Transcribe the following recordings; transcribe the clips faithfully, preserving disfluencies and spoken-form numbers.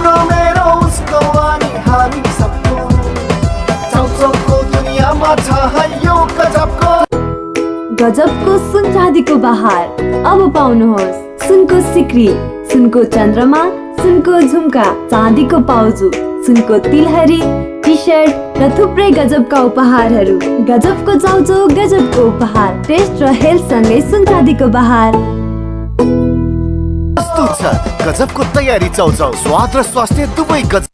तिम्रो मेरो उसको अनि हामी सबको चौचौको दुनियाँमा छ यो गजबको गजबको सुन चाँदीको बहार। अब पाउनुहोस् सुनको सिक्री, सुनको चन्द्रमा, सुनको झुम्का, चाँदीको पाउजु, सुनको तिलहरी, टी सर्ट र थुप्रै गजबका उपहारहरू। गजबको चाउचो, गजबको उपहार, टेस्ट र हेल्थ सँगै सुन चाँदीको बहार। प्रस्तुत छ गजबको तयारी चाउचाउ, स्वाद र स्वास्थ्य दुवै गजब।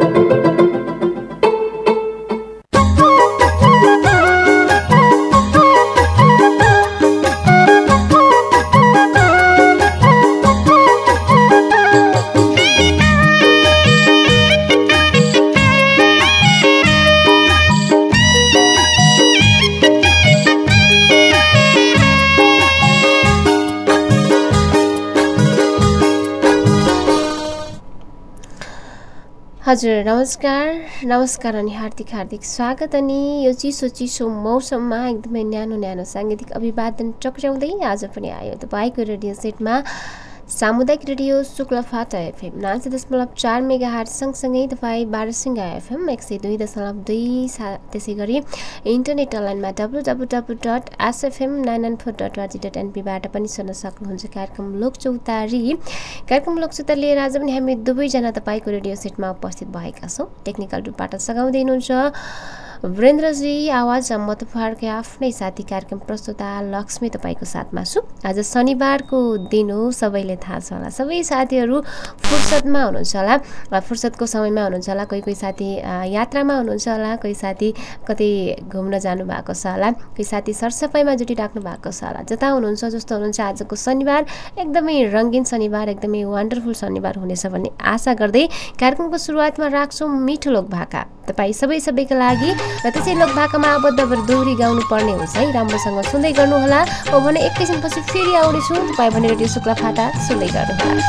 हजुर नमस्कार नमस्कार अनि हार्दिक हार्दिक स्वागत। अनि यो चिसो चिसो मौसममा एकदमै न्यानो न्यानो साङ्गीतिक अभिवादन टक्राउँदै आज पनि आयो तपाईँको रेडियो सेटमा सामुदायिक रेडियो शुक्लाफाटा एफएम नाइन्टी दशमलव चार मेगा हर्ज सँगसँगै तपाईँ बारसिंगा एफएम एक सय दुई दशमलव दुई सा त्यसै गरी इन्टरनेट अनलाइनमा W W W dot SFM nine nine four dot वाजी डट एनपीबाट पनि सुन्न सक्नुहुन्छ कार्यक्रम लोकचौतारी। कार्यक्रम लोकचौतारी लिएर आज पनि हामी दुवैजना तपाईँको रेडियो सेटमा उपस्थित भएका छौँ। टेक्निकल रूपबाट सघाउँदै हुनुहुन्छ वीरेन्द्रजी, आवाज म तपाईँहरूकै आफ्नै साथी कार्यक्रम प्रस्तुता लक्ष्मी तपाईँको साथमा छु। आज शनिबारको दिन हो, सबैले थाहा छ होला, सबै साथीहरू फुर्सदमा हुनुहुन्छ होला, फुर्सदको समयमा हुनुहुन्छ होला, कोही कोही साथी यात्रामा हुनुहुन्छ होला, कोही साथी कतै घुम्न जानुभएको छ होला, कोही साथी सरसफाइमा जुटिराख्नु भएको छ होला। जता हुनुहुन्छ जस्तो हुनुहुन्छ आजको शनिबार एकदमै रङ्गीन शनिबार, एकदमै वन्डरफुल शनिबार हुनेछ भन्ने आशा गर्दै कार्यक्रमको सुरुवातमा राख्छौँ मिठो लोक भाका तपाईँ सबै सबैका लागि। र त्यसै लोक भाकामा आबद्ध भएर दोहोरी गाउनु पर्ने हुन्छ है, राम्रोसँग सुन्दै गर्नुहोला। म भने एकैछिनपछि फेरि आउनेछु, तपाईँ भने रेडियो शुक्लाफाटा सुन्दै गर्नुहोला।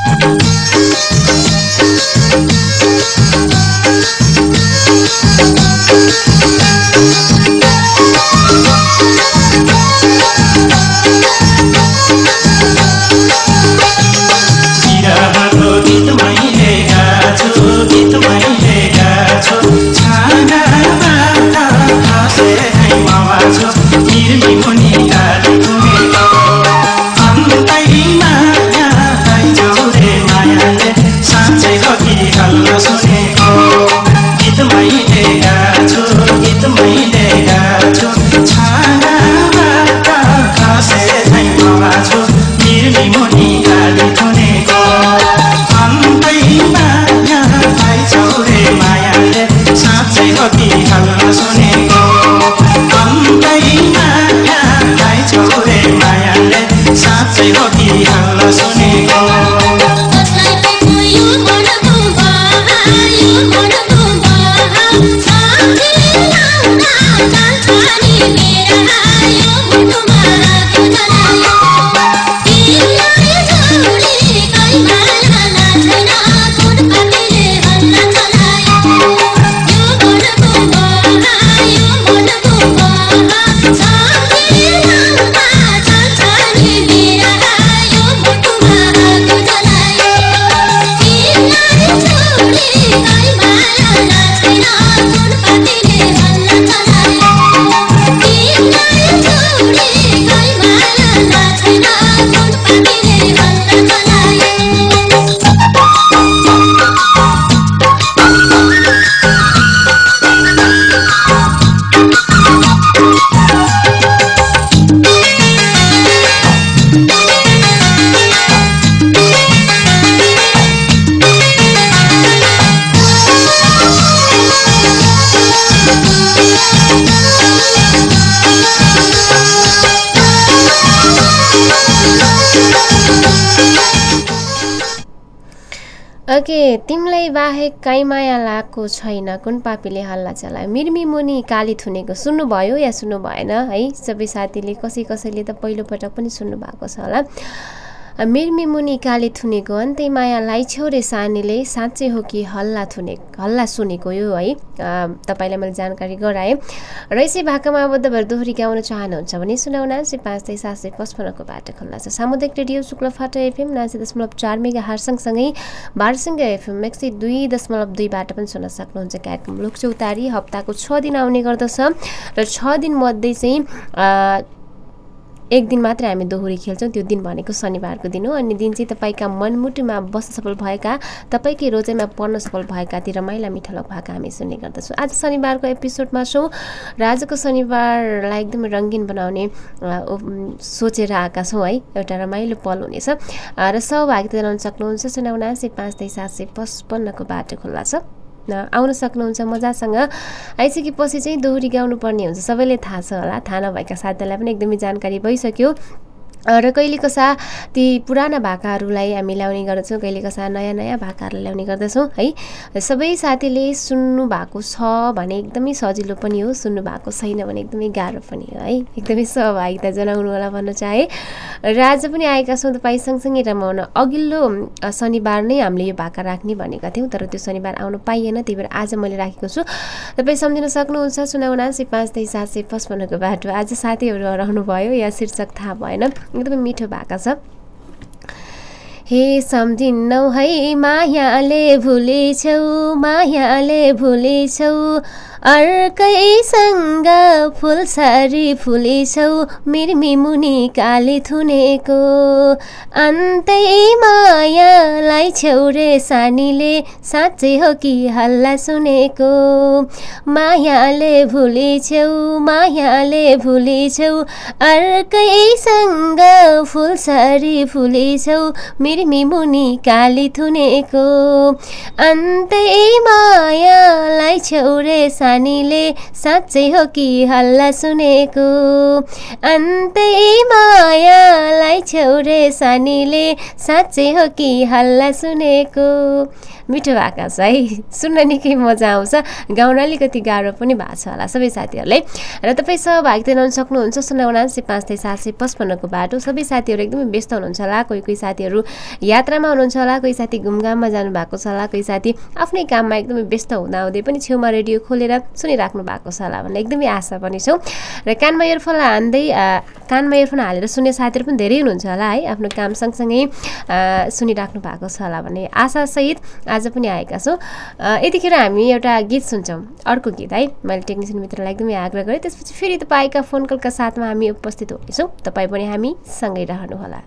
ओके, तिमीलाई बाहेक काहीँ माया लाएको छैन, कुन पापीले हल्ला चलायो, मिर्मी मुनि काली थुनेको सुन्नुभयो या सुन्नु भएन है? सबै साथीले कसै कसैले त पहिलोपटक पनि सुन्नु भएको छ होला। मिर्मी मुनि काले थुनेको अन्तै मायालाई छेउरे सानीले साँच्चै हो कि हल्ला थुने हल्ला सुनेको यो है तपाईँलाई मैले जानकारी गराएँ र यसै भाकामा आबद्ध भएर दोहोरी गाउन चाहनुहुन्छ भने सुनाउना सय पाँच तेइस सात सय पचपन्नको बाटो खुल्ला छ। सामुदायिक रेडियो शुक्लफाटा एफएम नासी दशमलव चार मेगा हर्स सँगसँगै बारसिंह एफएम एक सय दुई दशमलव दुईबाट पनि सुन्न सक्नुहुन्छ। कार्यक्रम लोकचौतारी हप्ताको छ दिन आउने गर्दछ र छ दिनमध्ये चाहिँ एक दिन मात्रै हामी दोहोरी खेल्छौँ। त्यो दिन भनेको शनिबारको दिन हो। अन्य दिन चाहिँ तपाईँका मनमुटुमा बस्न सफल भएका तपाईँकै रोजाइमा पढ्न सफल भएका ती रमाइला मिठा भाका हामी सुन्ने गर्दछौँ। आज शनिबारको एपिसोडमा छौँ र आजको शनिबारलाई एकदमै रङ्गीन बनाउने सोचेर आएका छौँ है। एउटा रमाइलो पल हुनेछ र सहभागिता जनाउन सक्नुहुन्छ सुनाउना सय पाँच तेइस सात सय पचपन्नको बाटो खुल्ला छ। आउन सक्नुहुन्छ मजासँग। आइसकेपछि चाहिँ दोहोरी गाउनु पर्ने हुन्छ सबैले थाहा छ होला। थाहा नभएका साथीहरूलाई पनि एकदमै जानकारी भइसक्यो र कहिले कसा ती पुराना भाकाहरूलाई हामी ल्याउने गर्दछौँ, कहिले कसा नयाँ नयाँ भाकाहरू ल्याउने गर्दछौँ है। सबै साथीले सुन्नु भएको छ भने एकदमै सजिलो पनि हो, सुन्नु भएको छैन भने एकदमै गाह्रो पनि हो है। एकदमै सहभागिता जनाउनु होला भन्न चाहे र आज पनि आएका छौँ तपाईँ सँगसँगै रमाउन। अघिल्लो शनिबार नै हामीले यो भाका राख्ने भनेका थियौँ तर त्यो शनिबार आउनु पाइएन, त्यही भएर आज मैले राखेको छु। तपाईँ सम्झिन सक्नुहुन्छ सुनाउना सय पाँच तेइस सात सय पचपन्नको बाटो। आज साथीहरू हराउनु भयो या शीर्षक थाहा भएन, एकदमै मिठो भाका छ। हे सम्झिन्नौ है मायाले भुलेछौ मायाले भुलेछौ अर्कैसँग फुलसारी फुलेछौ मिर्मी मुनि काले थुनेको अन्तै मायालाई छेउरे सानीले साँच्चै हो कि हल्ला सुनेको मायाले भुलेछौ मायाले भुलेछौ अर्कैसँग फुलसारी फुलेछौ मिर्मी मुनि काले थुनेको अन्तै मायालाई छेउरे सानीले साँच्चै हो कि हल्ला सुनेको अन्तै मायालाई छेउरे सानीले साँच्चै हो कि हल्ला सुनेको। मिठो भाका छ है, सुन्न निकै मजा आउँछ, गाउन अलिकति गाह्रो पनि भएको छ होला सबै साथीहरूलाई। र तपाईँ सहभागिता लिन सक्नुहुन्छ सुनाउना सय पाँच तेइस सात सय पचपन्नको बाटो। सबै साथीहरू एकदमै व्यस्त हुनुहुन्छ होला, कोही कोही साथीहरू यात्रामा हुनुहुन्छ होला, कोही साथी घुमघाममा जानुभएको छ होला, कोही साथी आफ्नै काममा एकदमै व्यस्त हुँदाहुँदै पनि छेउमा रेडियो खोलेर सुनिराख्नु भएको छ होला भन्ने एकदमै आशा पनि छौँ। र कानमा इयरफोन हाल्दै कानमा इयरफोन हालेर सुन्ने साथीहरू पनि धेरै हुनुहुन्छ होला है, आफ्नो काम सँगसँगै सुनिराख्नु भएको छ होला भन्ने आशासहित आज पनि आएका छौँ। यतिखेर हामी एउटा गीत सुन्छौँ, अर्को गीत है। मैले टेक्निसियन मित्रलाई एकदमै आग्रह गरेँ, त्यसपछि फेरि तपाईँका फोन कलका साथमा हामी उपस्थित हुनेछौँ। तपाईँ पनि हामी सँगै रहनुहोला।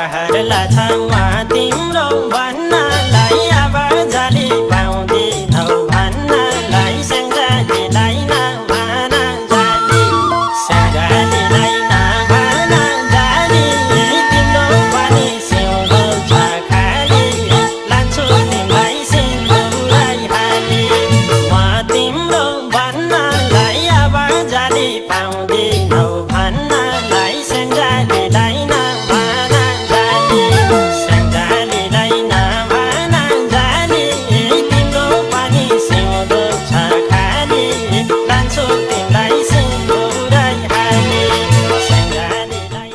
रहर लाछमा तिम्रो भन्नलाई अब जाली पाउँदिनौ भन्नलाई स्याङ्जालीलाई नभन जाली स्याङ्जालीलाई नभन जाली तिम्रो पनि सिउँदो छ खाली लान्छु तिमीलाई सिन्दुरै हाली म तिम्रो भन्नलाई अब जाली पाउँदिनौ भन्नलाई स्याङ्जालीलाई नभन जाली स्याङ्जालीलाई नभन जाली तिम्रो पनि सिउँदो छ खाली लान्छु तिमीलाई सिन्दुरै हाली स्याङ्जालीलाई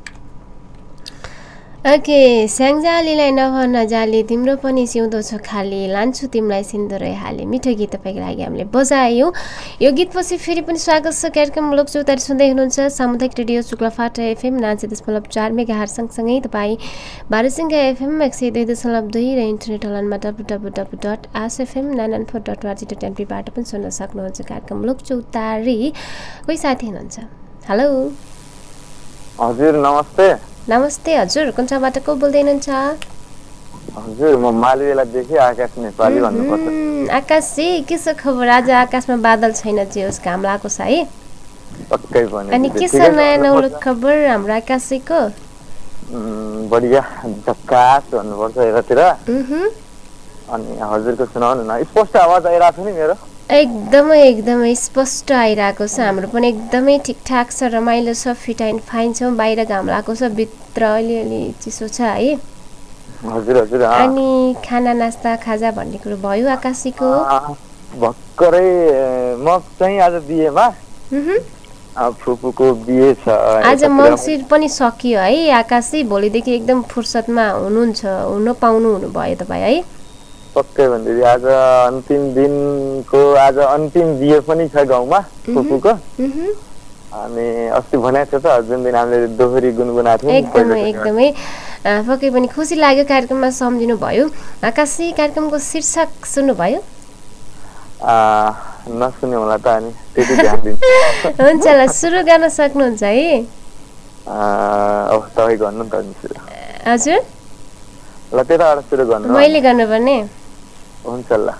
ओके स्याङ्जालीलाई नभन जाली तिम्रो पनि सिउँदो छ खाली लान्छु तिमीलाई सिन्दुरै हाली मिठो गीत तपाईँको लागि हामीले बजायौँ। यो गीतपछि फेरि पनि स्वागत छ कार्यक्रम लोक चौतारी सुन्दै हुनुहुन्छ सामुदायिक रेडियो शुक्लाफाटा एफएम नाइन्टी दशमलव चार मेगाहर्ज सँगसँगै तपाईँ भारतसिंह एफएम एक सय दुई दशमलव दुई र इन्टरनेट हलनमा W W W dot SFM nine nine four dot वाजी डट एनपीबाट पनि सुन्न सक्नुहुन्छ कार्यक्रम लोक चौतारी। कोही साथी हुनुहुन्छ? हेलो हजुर नमस्ते। नमस्ते हजुर, कुन ठाउँबाट को बोल्दै हुनुहुन्छ? हजुर म मालवेलादेखि आकाश नेपाली भन्नुपर्छ। उम्, आकाश जी के छ खबर? आज आकाशमा बादल छैन जे होस् घाम लागेको छ है। पक्कै पनि अनि के छ नयाँ नौलो खबर हाम्रो आकाश जीको? उम्, बढिया झक्कास भन्नुपर्छ यतातिर। उहुँ, अनि हजुरको सुनाउनु न, स्पष्ट आवाज आइरहेको छ नि मेरो? एकदमै एकदमै स्पष्ट आइरहेको छ। हाम्रो पनि एकदमै ठिकठाक छ, रमाइलो छ, फिट एन्ड फाइन छौँ। बाहिर घाम लागेको छ, भित्र अलिअलि चिसो छ है। हजुर हजुर अँ। अनि खाना नास्ता खाजा भन्ने कुरो भयो आकाशीको? अँ, भर्खरै म चाहिँ आज बिहेमा उहुँ, अँ, फुपूको बिहे छ। आज यतातिर। मङ्सिर पनि सकियो है आकाशी, भोलिदेखि एकदम फुर्सदमा हुनुहुन्छ, हुन पाउनु हुनुभयो तपाईँ है। पक्कै भन्दै आज अन्तिम दिनको आज अन्तिम बिहे पनि छ गाउँमा फुपूको। उहुँ, अनि अस्ति भनेको थियो त जुन दिन हामीले दोहोरी गुनगुनाएको थियौँ नि एकदमै पहिलोचोटि। एकदमै अँ, पक्कै पनि खुसी लाग्यो कार्यक्रममा सम्झिनु भयो। आकाशी कार्यक्रमको शीर्षक सुन्नुभयो? अँ, नसुने होला त अनि त्यति ध्यान दिन्छु। हुन्छ ल, सुरु गर्न सक्नुहुन्छ है? अँ, अब तपाईँ गर्नु नि त अनि सुरु। हजुर, ल त्यताबाट सुरु गर्नु। मैले गर्नुपर्ने? हुन्छ ल।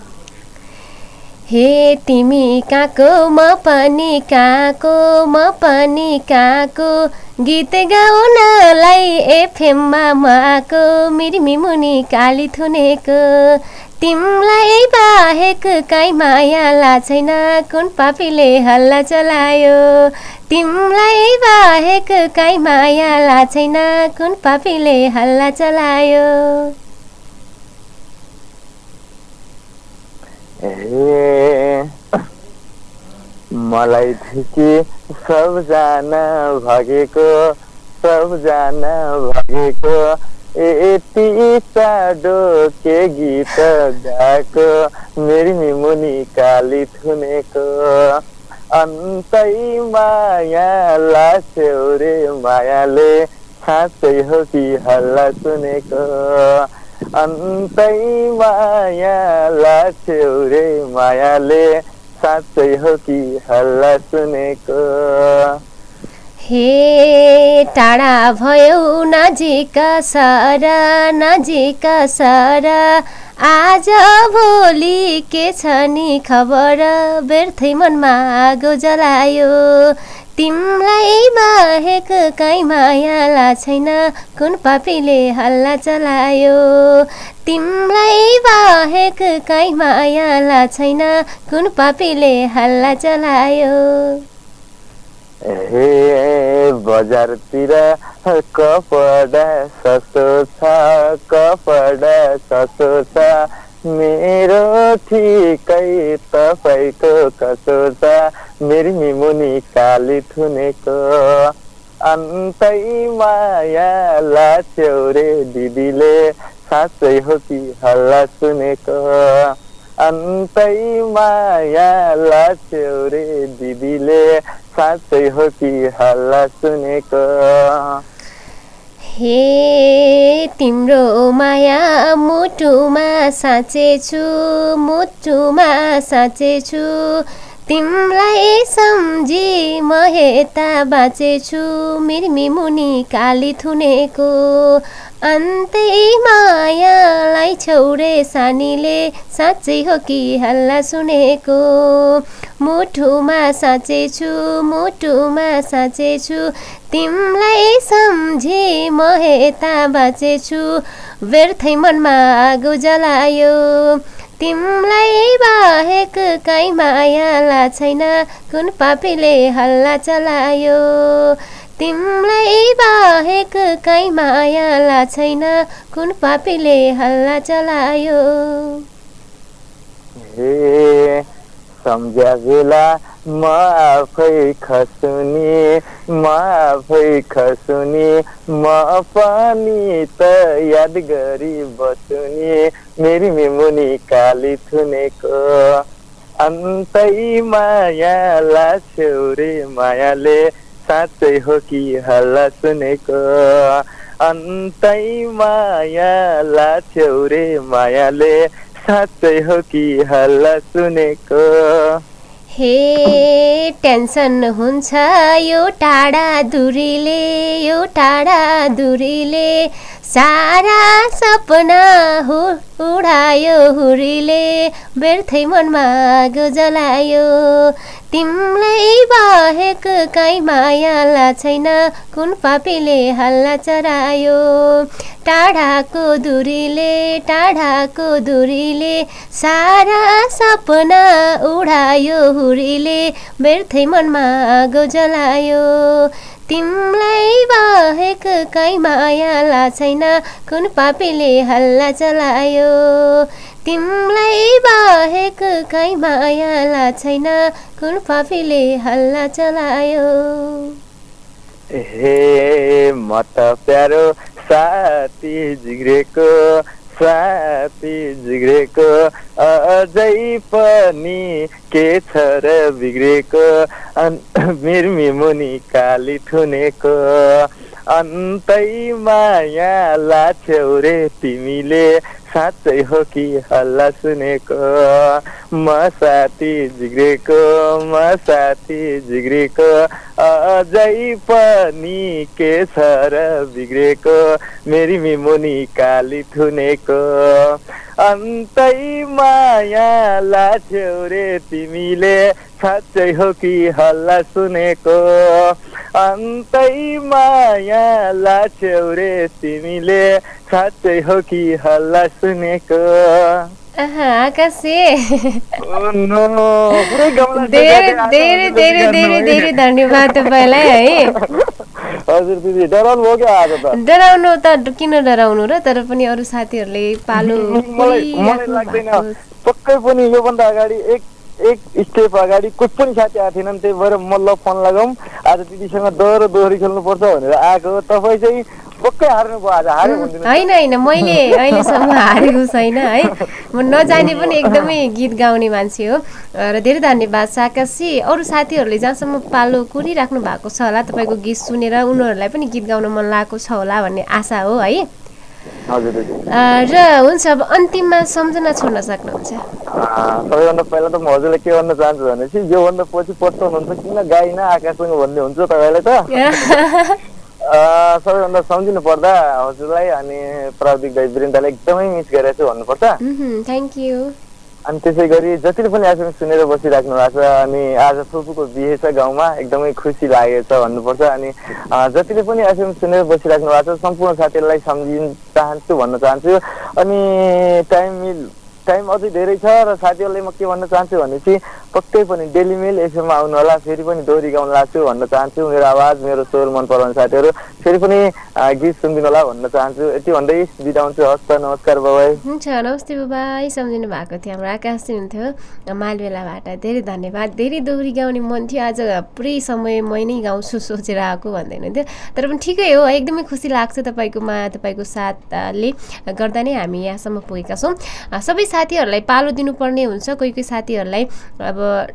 हे तिमी कहाँको म पनि कहाँको म पनि कहाँको गीत गाउनलाई एफएममा म आएको मिर्मी मुनि काली थुनेको तिमीलाई बाहेक काहीँ मायाला छैन कुन पापीले हल्ला चलायो तिमीलाई बाहेक काहीँ मायाला छैन कुन पापीले हल्ला चलायो। ए मलाई थिकी सबजना भागेको सबजना भागेको यति साडो के गीत गाएको मेरी मुनि काली थुनेको अन्तै माया लास्यो रे मायाले साँच्चै हो कि हल्ला सुनेको अन्तै माया लास्यो रे मायाले साँच्चै हो कि हल्ला सुनेको। हे टाढा भयो नजिक सर नजिक सर आज भोलि के छ नि खबर व्यर्थै मनमा आगो जलायो तिमीलाई बाहेक काहीँ मायाला छैन कुन पापीले हल्ला चलायो तिमीलाई बाहेक काहीँ मायाला छैन कुन पापीले हल्ला चलायो। ए बजारतिर कपडा सस्तो छ कपडा सस्तो छ मेरो ठिकै तपाईँको कसो छ मेरी मुनि काली थुनेको अन्तै माया लास्यो रे दिदीले साँच्चै हो कि हल्ला सुनेको अन्तै माया लास्यो रे दिदीले साँच्चै हो कि हल्ला सुनेको। हे तिम्रो माया मुटुमा साँचे छु मुटुमा साँचे छु तिमलाई सम्झी म यता बाँचेछु मिर्मी मुनि काली थुनेको अन्तै मायालाई छौरे सानीले साँच्चै हो कि हल्ला सुनेको मुटुमा साँचेछु मुटुमा साँचेछु तिमलाई सम्झी म यता बाँचेछु व्यर्थै मनमा आगो जलायो तिमलाई बाहेक काहीँ मायाला छैन कुन पापीले हल्ला चलायो तिमलाई बाहेक काहीँ मायाला छैन कुन पापीले हल्ला चलायो हे सम्झ्या बेला म आफै खसुनी म आफै खसुनी म पनि त याद गरी बसुनी मेरी मेमुनी काली थुनेको अन्तै मायाला छेउरे मायाले साँच्चै हो कि हल्ला सुनेको अन्तै मायाला छेउरे मायाले साँच्चै हो कि हल्ला सुनेको हे टेन्सन हुन्छ यो टाढा दूरीले यो टाढा दूरीले सारा सपना हो उडायो हुरीले व्यर्थै मनमा आगो जलायो तिमलाई बाहेक काहीँ मायाला छैन कुन पापीले हल्ला चरायो टाढाको दूरीले टाढाको दूरीले सारा सपना उडायो हुरीले व्यर्थै मनमा आगो जलायो तिमलाई बाहेक काहीँ मायाला छैन कुन पापीले हल्ला चलायो तिमलाई बाहेक काहीँ मायाला छैन कुन पापीले हल्ला चलायो हे म त प्यारो साथी जिग्रेको साथी जिग्रेको अझै पनि के छ र बिग्रेको मिर्मी मुनि काली थुनेको अन्तै मायाला छेउरे तिमीले साँच्चै हो कि हल्ला सुनेको म साथी जिग्रेको म साथी जिग्रेको अझै पनि के छ र बिग्रेको मेरी मिमुनी काली थुनेको अन्तै मायाला छेउरे तिमीले साँच्चै हो कि हल्ला सुनेको अन्तै मायाला छेउरे तिमीले साँच्चै हो कि हल्ला सुनेको आकाशे धेरै धेरै धेरै धेरै धेरै धन्यवाद तपाईँलाई है हजुर दिदी डराउनु भयो क्या आज त डराउनु त किन डराउनु र तर पनि अरू साथीहरूले पालो मलाई लाग्दैन पक्कै पनि योभन्दा अगाडि एक एक स्टेप अगाडि कोही पनि साथी आएको थिएनन् त्यही भएर म ल फोन लगाऊँ आज दिदीसँग डर दोहोरी खेल्नुपर्छ भनेर आएको तपाईँ चाहिँ पक्कै हार्नु भयो आज हार्यो भनिदिनु होइन होइन मैले अहिलेसम्म हारेको छैन है म नजाने पनि एकदमै गीत गाउने मान्छे हो र धेरै धन्यवाद साकासी अरू साथीहरूले जहाँसम्म पालो कुरिराख्नु भएको छ होला तपाईँको गीत सुनेर उनीहरूलाई पनि गीत गाउन मन लागेको छ होला भन्ने आशा हो है र हुन्छ अब अन्तिममा सम्झना छोड्न सक्नुहुन्छ सबैभन्दा पहिला त म हजुरलाई के भन्न चाहन्छु भनेपछि योभन्दा पछि पस्नु हुनुहुन्छ किन गाइन आकाशसँग भन्ने हुन्छ तपाईँलाई त सबैभन्दा सम्झिनु पर्दा हजुरलाई अनि प्राविधिक दाइ वृन्दालाई एकदमै मिस गरेको छु भन्नुपर्छ थ्याङ्क यू अनि त्यसै गरी जतिले पनि एफएम सुनेर बसिराख्नु भएको छ अनि आज फुपूको बिहे छ गाउँमा एकदमै खुसी लागेको छ भन्नुपर्छ अनि जतिले पनि एफएम सुनेर बसिराख्नु भएको छ सम्पूर्ण साथीहरूलाई सम्झिन चाहन्छु भन्न चाहन्छु अनि टाइम मिल टाइम अझै धेरै छ र साथीहरूलाई म के भन्न चाहन्छु भनेपछि पक्कै पनि डेली मेल एफएममा आउनु होला फेरि पनि दोहोरी गाउन लाग्छु भन्न चाहन्छु मेरो आवाज मेरो स्वर मन पराउने साथीहरू फेरि पनि गीत सुनिदिनु होला भन्न चाहन्छु यति भन्दै बिदा हुन्छु हस् त नमस्कार बाबाई हुन्छ नमस्ते बाबाई सम्झिनु भएको थियो हाम्रो आकाश हुनुहुन्थ्यो मालबेलाबाट धेरै धन्यवाद धेरै दोहोरी गाउने मन थियो आज पुरै समय मै नै गाउँछु सोचेर आएको भन्दै हुनुहुन्थ्यो तर पनि ठिकै हो एकदमै खुसी लाग्छ तपाईँकोमा तपाईँको साथले गर्दा नै हामी यहाँसम्म पुगेका छौँ सबै साथीहरूलाई पालो दिनुपर्ने हुन्छ कोही कोही साथीहरूलाई अब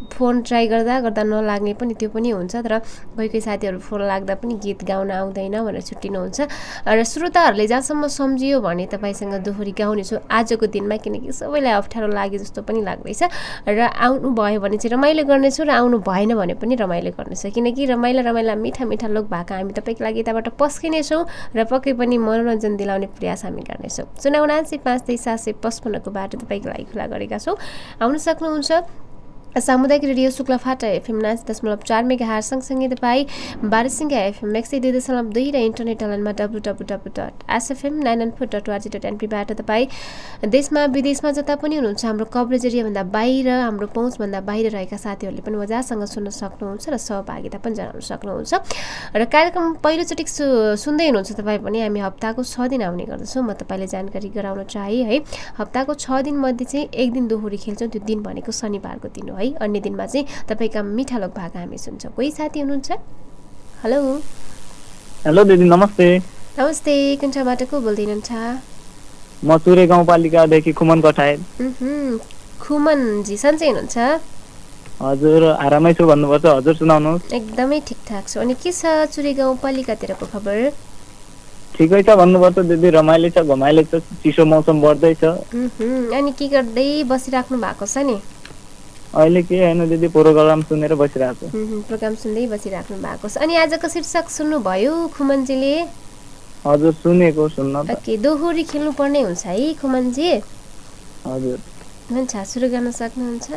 फोन ट्राई गर्दा गर्दा नलाग्ने पनि त्यो पनि हुन्छ तर कोही कोही साथीहरू फोन लाग्दा पनि गीत गाउन आउँदैन भनेर छुट्टिनुहुन्छ र श्रोताहरूले जहाँसम्म सम्झियो भने तपाईँसँग दोहोरी गाउनेछु आजको दिनमा किनकि सबैलाई अप्ठ्यारो लाग्यो जस्तो पनि लाग्दैछ र आउनु भयो भने चाहिँ रमाइलो गर्नेछु र आउनु भएन भने पनि रमाइलो गर्नेछु किनकि रमाइलो रमाइला मिठा मिठा लोक भाका हामी तपाईँको लागि यताबाट पस्किनेछौँ र पक्कै पनि मनोरञ्जन दिलाउने प्रयास हामी गर्नेछौँ शून्य उनासी पाँच तेइस सात सय पचपन्नको बाटो तपाईँको लागि खुला गरेका छौँ आउन सक्नुहुन्छ सामुदायिक रेडियो शुक्लाफाटा एफएम नाइन्टी दशमलव चार मेगा हर्ज सँगसँगै तपाईँ बारसिंगा एफएम एक सय दुई दशमलव दुई र इन्टरनेट अनलाइनमा W W W dot SFM nine nine four dot ORG dot एनपीबाट तपाईँ देशमा विदेशमा जता पनि हुनुहुन्छ हाम्रो कभरेज एरियाभन्दा बाहिर हाम्रो पहुँचभन्दा बाहिर रहेका साथीहरूले पनि मजासँग सुन्न सक्नुहुन्छ र सहभागिता पनि जनाउन सक्नुहुन्छ र कार्यक्रम पहिलोचोटि सु सुन्दै हुनुहुन्छ तपाईँ पनि हामी हप्ताको छ दिन आउने गर्दछौँ म तपाईँले जानकारी गराउन चाहे है हप्ताको छ दिनमध्ये चाहिँ एक दिन दोहोरी खेल्छौँ त्यो दिन भनेको शनिबारको दिन हो है अन्य दिनमा चाहिँ तपाईँका मिठा लोक भाका हामी सुन्छौँ कोही साथी हुनुहुन्छ हेलो हेलो दिदी नमस्ते नमस्ते कुन ठाउँबाट को बोल्दै हुनुहुन्छ म चुरे गाउँपालिकादेखि खुमन कठायत खुमनजी सन्चै हुनुहुन्छ हजुर आरामै छु भन्नुपर्छ हजुर सुनाउनुहोस् एकदमै ठिकठाक छु अनि के छ चुरे गाउँपालिकातिरको खबर ठिकै छ भन्नुपर्छ दिदी रमाइलो छ घमाइलो छ चिसो मौसम बढ्दैछ अनि के गर्दै बसिराख्नु भएको छ नि अहिले के हैन दिदी प्रोग्राम सुनेर बसिरहेको छु प्रोग्राम सुन्दै बसिराख्नु भएको छ अनि आजको शीर्षक सुन्नुभयो खुमनजीले हजुर सुनेको सुन्न त ओके दोहोरी खेल्नु पर्ने हुन्छ है खुमनजी हजुर हुन्छ सुरु गर्न सक्नुहुन्छ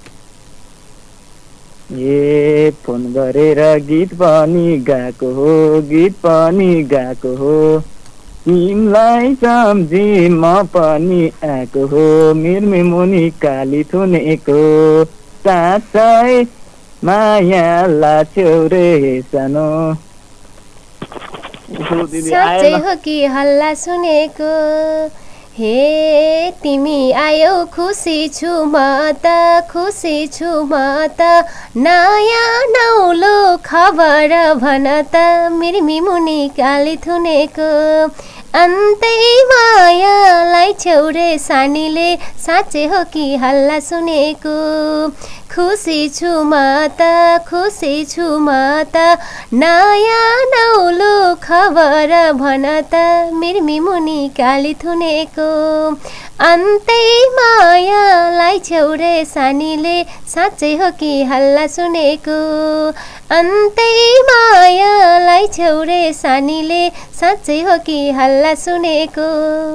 ए फोन गरेर गीत पनि गाएको हो गीत पनि गाएको हो तिमलाई सम्झी म पनि आएको हो मिर्मे मुनि काली थुनेको साँच्चै माया लाग्थ्यो रे सानो साँच्चै हो कि हल्ला सुनेको हे तिमी आयौ खुसी छु म त खुसी छु म त नयाँ नौलो खबर भन त मिर्मी मुनि काली थुनेको अन्तै मायालाई छेउरे सानीले साँच्चै हो कि हल्ला सुनेको खुसी छु म त खुसी छु म त नयाँ नौलो खबर भन त मिर्मी मुनि काली थुनेको अन्तै मायालाई छेउरे सानीले साँच्चै हो कि हल्ला सुनेको अन्तै मायालाई छेउरे सानीले साँच्चै हो कि हल्ला सुनेको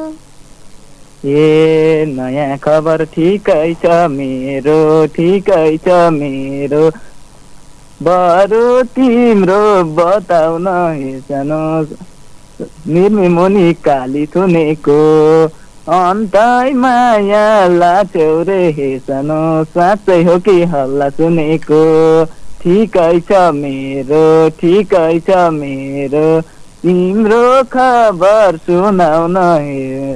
ए नयाँ खबर ठिकै छ मेरो ठिकै छ मेरो बरु तिम्रो बताउन हे सानो मिर्मे मुनि काली थुनेको अन्तै माया लाग्थ्यो रे हे सानो साँच्चै हो कि हल्ला सुनेको ठिकै छ मेरो ठिकै छ मेरो तिम्रो खबर सुनाउन हे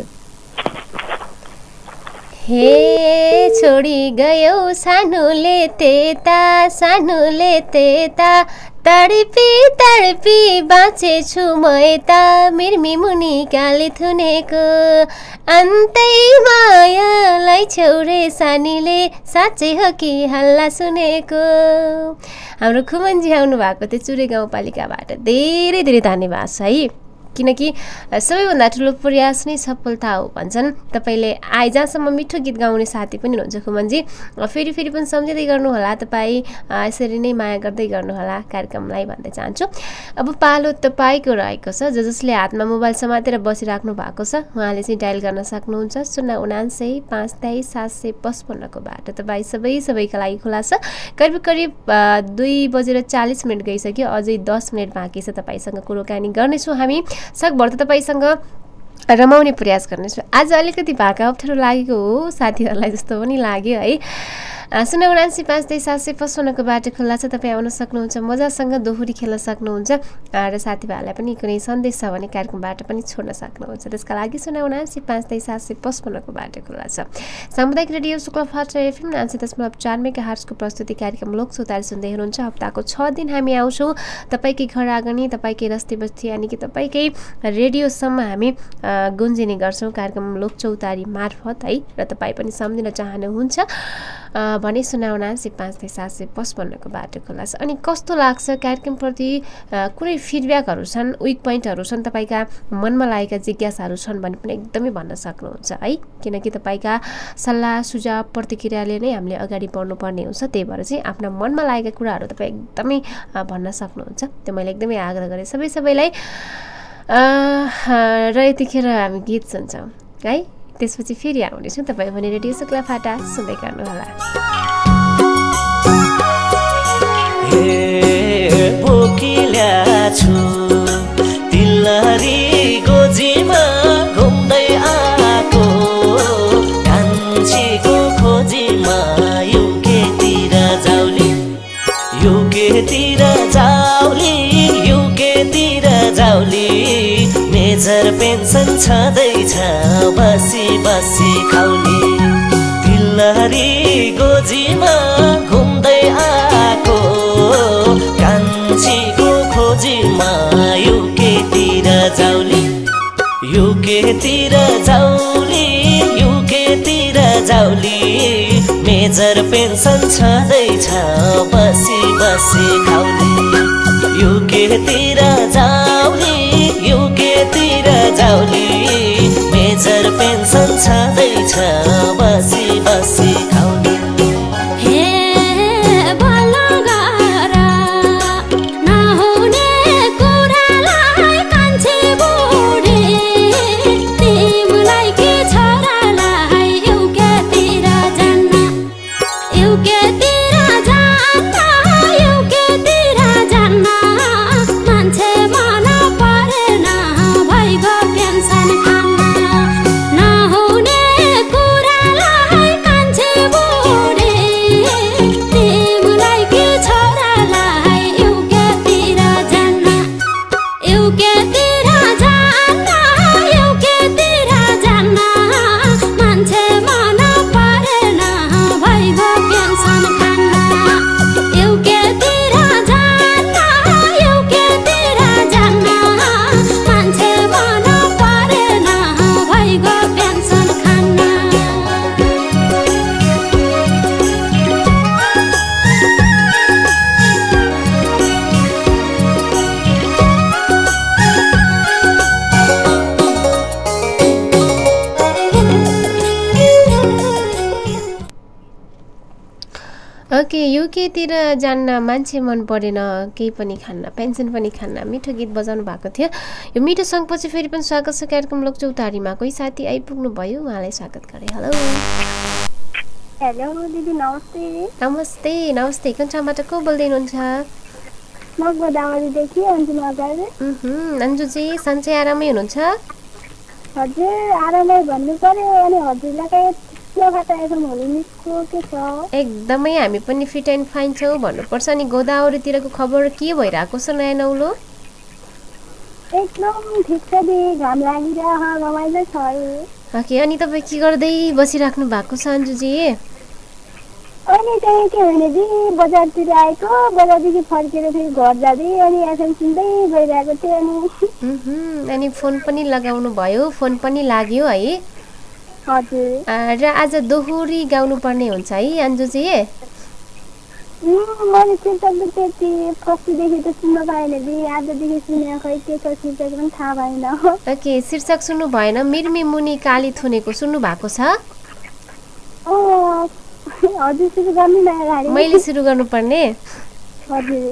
हे छोडी गयौ सानोले त्यता सानोले त्यता तडपी तडपी बाँचेछु म यता मिर्मी मुनि काली थुनेको अन्तै मायालाई छेउरे सानीले साँच्चै हो कि हल्ला सुनेको हाम्रो खुमनजी आउनु भएको थियो चुरे गाउँपालिकाबाट धेरै धेरै धन्यवाद छ है किनकि सबैभन्दा ठुलो प्रयास नै सफलता हो भन्छन् तपाईँले आए जहाँसम्म मिठो गीत गाउने साथी पनि हुनुहुन्छ खुमनजी फेरि फेरि पनि सम्झिँदै गर्नुहोला तपाईँ यसरी नै माया गर्दै गर्नुहोला कार्यक्रमलाई भन्दै चाहन्छु अब पालो तपाईँको रहेको छ ज जसले हातमा मोबाइल समातेर बसिराख्नु भएको छ उहाँले चाहिँ डायल गर्न सक्नुहुन्छ शून्य उनान्सय पाँच तेइस सात सय पचपन्नको बाटो तपाईँ सबै सबैका लागि खुला छ करिब करिब दुई बजेर चालिस मिनट गइसक्यो अझै दस मिनट बाँकी छ तपाईँसँग कुराकानी गर्नेछौँ हामी सकभर त तपाईँसँग रमाउने प्रयास गर्नेछु आज अलिकति भाका अप्ठ्यारो लागेको हो साथीहरूलाई जस्तो पनि लाग्यो है शून्य उनासी पाँच तेइस सात सय पचपन्नको बाटो खुल्ला छ तपाईँ आउन सक्नुहुन्छ मजासँग दोहोरी खेल्न सक्नुहुन्छ र साथीभाइहरूलाई पनि कुनै सन्देश छ भने कार्यक्रमबाट पनि छोड्न सक्नुहुन्छ त्यसका लागि शून्य उनासी पाँच तेइस सात सय पचपन्नको बाटो खुल्ला छ सामुदायिक रेडियो शुक्लाफाटा एफएम नाइन्टी दशमलव चार मेगा हर्जको प्रस्तुति कार्यक्रम लोकसौतारी सुन्दै हुनुहुन्छ हप्ताको छ दिन हामी आउँछौँ तपाईँकै घर आँगनी तपाईँकै रस्ती बस्ती यानि कि तपाईँकै रेडियोसम्म हामी गुन्जिने गर्छौँ कार्यक्रम लोकचौतारी मार्फत है र तपाईँ पनि सम्झिन चाहनुहुन्छ भने सुनाउन चाहिँ पाँच दुई सात सय पचपन्नको बाटो खुला छ। अनि कस्तो लाग्छ कार्यक्रमप्रति कुनै फिडब्याकहरू छन्, विक पोइन्टहरू छन्, तपाईँका मनमा लागेका जिज्ञासाहरू छन् भने पनि एकदमै भन्न सक्नुहुन्छ है, किनकि तपाईँका सल्लाह सुझाव प्रतिक्रियाले नै हामीले अगाडि बढ्नुपर्ने हुन्छ। त्यही भएर चाहिँ आफ्ना मनमा लागेका कुराहरू तपाईँ एकदमै भन्न सक्नुहुन्छ। त्यो मैले एकदमै आग्रह गरेँ सबै सबैलाई। र यतिखेर हामी गीत सुन्छौँ है, त्यसपछि फेरि आउनेछौँ। तपाईँ भने रेडियो शुक्ला फाटा सुन्दै गर्नुहोला। बोकिल्या छु तिलहरी गोजीमा घुम्दै आएको कान्छीको खोजीमा युकेतिर जाउली युकेतिर जाउली युकेतिर जाउली मेजर पेन्सन छँदैछ बसी बसी खाउली तिलहरी गोजीमा घुम्दै आएको कान्छीको खोजीमा युकेतिर जाउली युकेतिर जाउली युकेतिर जाउली मेजर पेन्सन छँदैछ बसी बसी खाउली युकेतिर जाउली युकेतिर जाउली मेजर पेन्सन छँदैछ बसी बसी खाउली ओके युकेतिर जान्न मान्छे मन परेन केही पनि खान्न पेन्सन पनि खान्न मिठो गीत बजाउनु भएको थियो। यो मिठो सङ्गपछि फेरि पनि स्वागत छ कार्यक्रम लोकचौतारीमा। कोही साथी आइपुग्नु भयो, उहाँलाई स्वागत गरेँ। हेलो हेलो दिदी नमस्ते। नमस्ते नमस्ते कुन ठाउँबाट को बोल्दै हुनुहुन्छ? म गोदावरीदेखि अन्जु मगर। उहुँ अन्जुजी सन्चै आरामै हुनुहुन्छ? हजुर आरामै भन्नु पर्यो। अनि हजुरलाई एकदमै हामी पनि फिट एन्ड फाइन छौँ भन्नुपर्छ। अनि गोदावरीतिरको खबर के भइरहेको छ नयाँ नौलो? एकदम ठिक छ दि, घाम लागिरहेको रमाइलो छ। ओके अनि तपाईँ के गर्दै बसिराख्नु भएको छ अन्जुजी? अनि त्यही के भने दि बजारतिर आएको, बजारदेखि फर्केर फेरि घर जाँदै अनि एफएम सुन्दै गइरहेको थिएँ। अनि अनि फोन पनि लगाउनु भयो, फोन पनि लाग्यो है? हजुर। र आज दोहोरी गाउनु पर्ने हुन्छ है अन्जुजी? मैले शीर्षक त त्यति फर्स्टदेखि त सुन्न पाएन दि, आजदेखि सुने खै के छ शीर्षक पनि थाहा भएन। ओके शीर्षक सुन्नु भएन, मिर्मी मुनि काली थुनेको सुन्नु भएको छ? हजुर सुरु गर्नु न अगाडि। मैले सुरु गर्नुपर्ने? हजुर।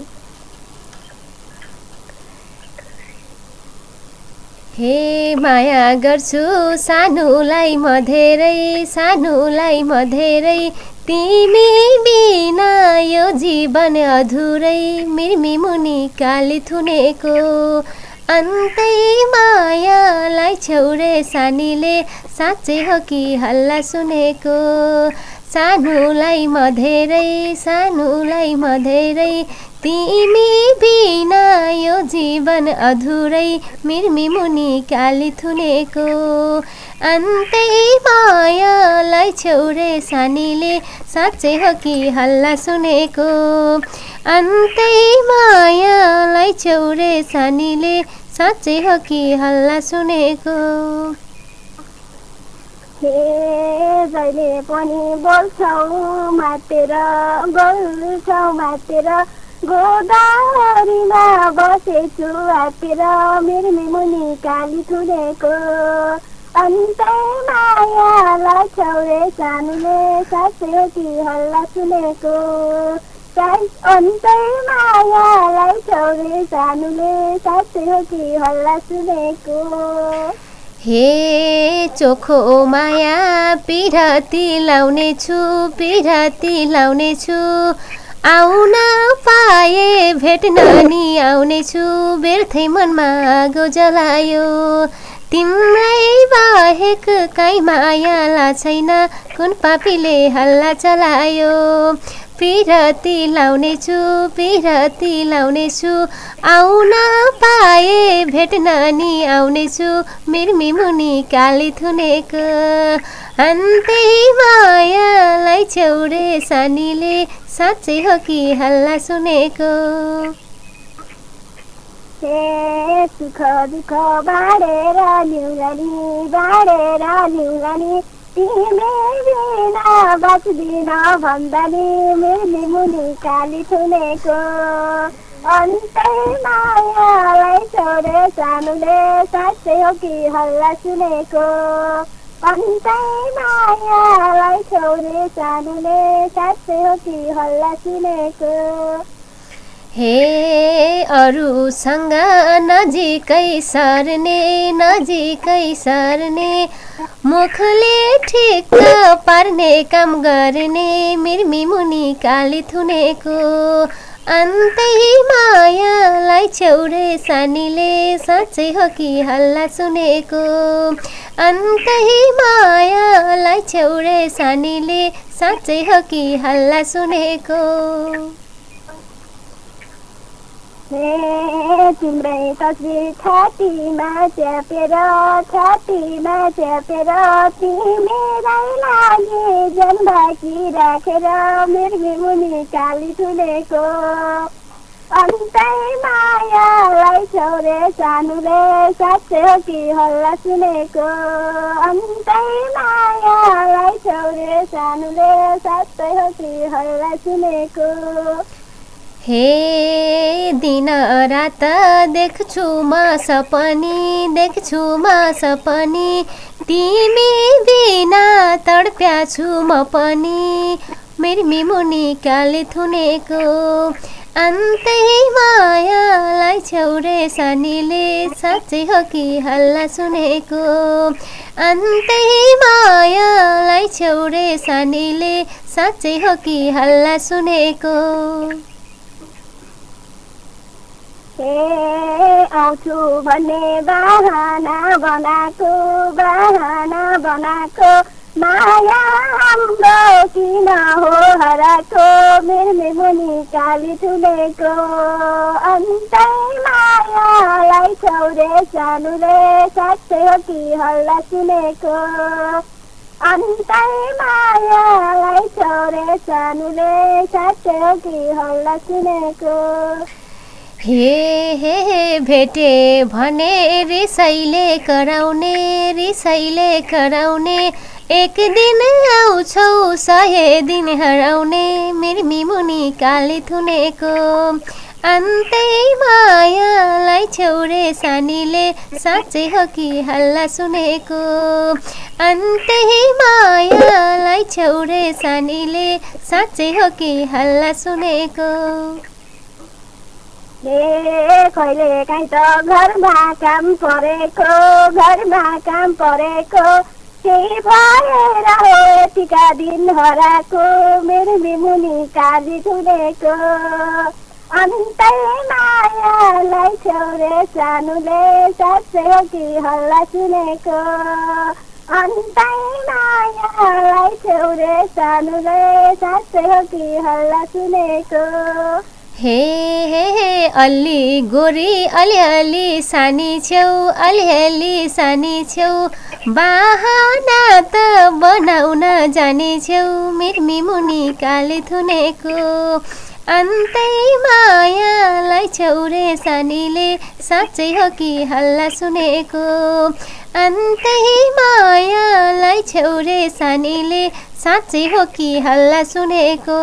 हे माया गर्छु सानुलाई म धेरै, सानुलाई म धेरै, तिमी बिना यो जीवन अधुरै, मिर्मी मुनि काली थुनेको अन्तै मायालाई छेउरे सानीले, साँच्चै हो कि हल्ला सुनेको, सानुलाई म धेरै, सानुलाई म धेरै, तिमी बिना यो जीवन अधुरै, मिर्मी मुनि काली थुनेको अन्तै मायालाई छेउरे सानीले, साँच्चै हो कि हल्ला सुनेको, अन्तै मायालाई छेउरे सानीले, साँच्चै हो कि हल्ला सुनेको। हे जहिले पनि बोल्छौ मातेर बोल्छौ मातेर गोदावरीमा बसेछु हातेर मेरो मुनि काली थुनेको अन्तै मायालाई छौरे सानुले साँच्चै हो कि हल्ला सुनेको अन्तै मायालाई छौरे सानुले साँच्चै हो कि हल्ला सुनेको हे चोखो माया पिरती लाउने छु पिरती लाउने छु आउन पाए भेट्न नि आउने छु बेर्थै मनमा आगो जलायो तिम्रै बाहेक काहीँ मायाला छैन कुन पापीले हल्ला चलायो पिरती लाउने छु पिरती लाउने छु आउन पाए भेट्न नि आउने छु मिर्मी मुनि काली थुनेको अन्तै मायालाई छौरे सानीले साँच्चै हो कि हल्ला सुनेको हे सुख दुःख बाँडेर ल्युलानी बाँडेर ल्युलानी तिमी बिना बाँच्दिन भन्दा नि मिर्मी मुनि काली थुनेको अन्तै मायालाई छौरे सानुले साँच्चै हो कि हल्ला सुनेको अन्तै मायालाई छौरे सानुले साँच्चै हो कि हल्ला सुनेको हे अरूसँग नजिकै सर्ने नजिकै सर्ने मुखले ठिक पार्ने काम गर्ने मिर्मी मुनि काली थुनेको अन्तै मायालाई छौरे सानीले साँच्चै हो कि हल्ला सुनेको अन्तै मायालाई छौरे सानीले साँच्चै हो कि हल्ला सुनेको हे तिम्रै तस्बिर छातीमा च्यापेर छातीमा च्यापेर तिमीलाई लागि जनबाकी राखेर मिर्मी मुनि काली थुनेको अन्तै मायालाई छौरे सानुले साँच्चै हो कि हल्ला सुनेको अन्तै मायालाई छौरे सानुले साँच्चै हो कि हल्ला सुनेको हे दिन रात देख्छु म सपनी देख्छु म सपनी तिमी बिना तडप्या छु म पनि मिर्मी मुनि काली थुनेको अन्तै मायालाई छौरे सानीले साँच्चै हो कि हल्ला सुनेको अन्तै मायालाई छौरे सानीले साँच्चै हो कि हल्ला सुनेको हे आउँछु भन्ने बहाना बनाएको बहाना बनाएको माया हाम्रो किन हो हराएको मिर्मी मुनि काली थुनेको अन्तै मायालाई छौरे सानुले साँच्चै हो कि हल्ला सुनेको अन्तै मायालाई छौरे सानुले साँच्चै हो कि हल्ला सुनेको हे हे भेटे भने रिसैले कराउने रिसैले कराउने एक दिन आउँछौ सय दिन हराउने मिर्मी मुनि काली थुनेको अन्तै मायालाई छौरे सानीले साँच्चै हो कि हल्ला सुनेको अन्तै मायालाई छौरे सानीले साँच्चै हो कि हल्ला सुनेको हे कहिले काहीँ त घरमा काम परेको घरमा काम परेको केही भएर हो यतिका दिन हराएको मिर्मी मुनि काली थुनेको अन्तै मायालाई छौरे सानुले साँच्चै हो कि हल्ला सुनेको अन्तै मायालाई छौरे सानुले साँच्चै हो कि हल्ला सुनेको हे हे हे अलि गोरी अलिअलि सानी छेउ अलिअलि सानी छेउ बहाना त बनाउन जाने छेउ मिर्मी मुनि काली थुनेको अन्तै मायालाई छेउरे सानीले साँच्चै हो कि हल्ला सुनेको अन्तै मायालाई छेउरे सानीले साँच्चै हो कि हल्ला सुनेको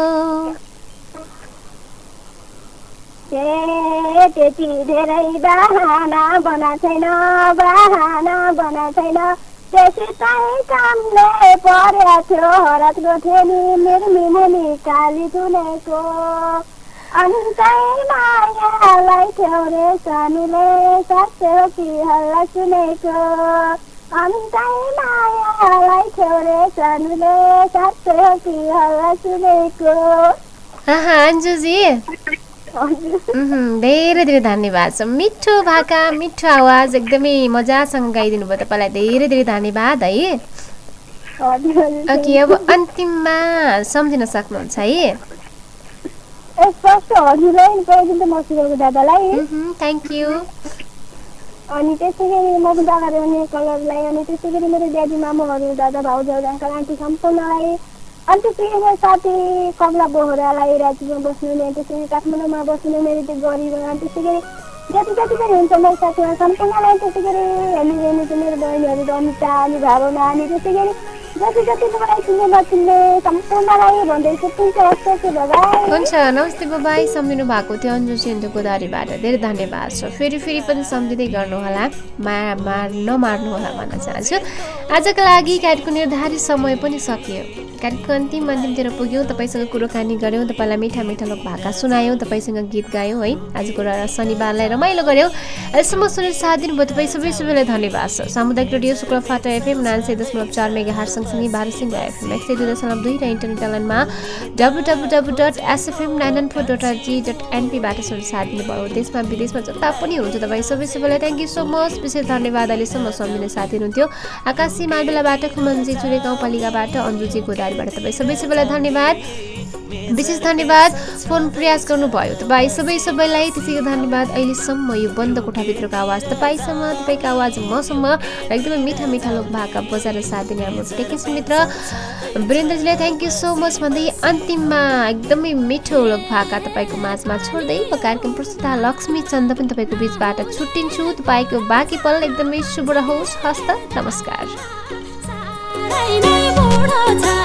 ए त्यति धेरै बहाना बना छैन बहाना बना छैन त्यसै चाहिँ कामले पर्या थियो हरतको थियो नि मेरो मुनि काली तुनेको अन्तै मायालाई छेउरे सानीले साँच्चै हो कि हल्ला सुनेको अन्तै मायालाई छेउरे सानीले साँच्चै हो कि हल्ला सुनेको अन्जुजी धेरै धेरै धन्यवाद छ मिठो भाका मिठो आवाज एकदमै मजासँग गाइदिनु भयो तपाईँलाई धेरै धेरै धन्यवाद है ओके अब अन्तिममा सम्झिन सक्नुहुन्छ है दादालाई थ्याङ्क यू अनि त्यसै गरी म दादा रहने कलरलाई अनि त्यसै गरी मेरो ड्याडी मामाहरू दादा भाउजू अङ्कल आन्टी सम्पूर्णलाई अनि त्यसै मेरो साथी कमला बोहरालाई राज्यमा बस्नुहुने त्यसै गरी काठमाडौँमा बस्नुहुने मेरो त्यो गरिब अनि त्यसै गरी जति जति पनि हुन्छ मेरो साथीहरू सम्पूर्णलाई त्यसै गरी हेर्नु चाहिँ मेरो बहिनीहरू रमिता अनि भावना अनि त्यसै गरी जति जति मलाई चिन्ने नचिन्ने सम्पूर्णलाई भन्दैछु हुन्छ नमस्ते बाबाई सम्झिनु भएको थियो अन्जु सिन्धु गोदावरीबाट धेरै धन्यवाद छ फेरि फेरि पनि सम्झिँदै गर्नुहोला मा मार नमार्नु होला भन्न चाहन्छु आजको लागि कार्यक्रम निर्धारित समय पनि सकियो कार्यक्रम अन्तिम अन्तिमतिर पुग्यौँ तपाईँसँग कुराकानी गऱ्यौँ तपाईँलाई मिठा मिठा लोक भाका सुनायौँ तपाईँसँग गीत गायौँ है आजको शनिबारलाई रमाइलो गऱ्यौँ अहिलेसम्म सुनेर साथ दिनुभयो तपाईँ सबै सबैलाई धन्यवाद छ सामुदायिक रेडियो शुक्रफाटा एफएम नाइन्टी दशमलव चार मेगा हार्स सँगसँगै भारत सिंह एफएम एक सय दुई दशमलव दुई र इन्टरनेट लाइनमा W W W dot SFM nine nine four dot RG dot एनपीबाट सुनेर साथ दिनुभयो देशमा विदेशमा जता पनि हुन्छ तपाईँ सबै सबैलाई थ्याङ्क यू सो मच विशेष धन्यवाद अहिलेसम्म सम्झिने साथी हुनुहुन्थ्यो आकाशी माइबेलाबाट खुमन्जी चुरे गाउँपालिकाबाट अन्जुजी गोदावरीबाट तपाईँ सबै सबैलाई धन्यवाद विशेष धन्यवाद फोन प्रयास गर्नुभयो तपाईँ सबै सबैलाई त्यसैको धन्यवाद अहिलेसम्म यो बन्द कोठाभित्रको आवाज तपाईँसम्म तपाईँको आवाज मसम्म र एकदमै मिठा मिठा लोक भाका बजाएर साथ दिने हाम्रो टेक्निसियन मित्र वीरेन्द्रजीलाई थ्याङ्क यू सो मच भन्दै अन्तिममा एकदमै मिठो लोक भाका तपाईँको माझमा छोड्दै म कार्यक्रम प्रस्तुता लक्ष्मी चन्द पनि तपाईँको बिचबाट छुट्टिन्छु तपाईँको बाँकी पल एकदमै शुभ रहोस् हस्त नमस्कार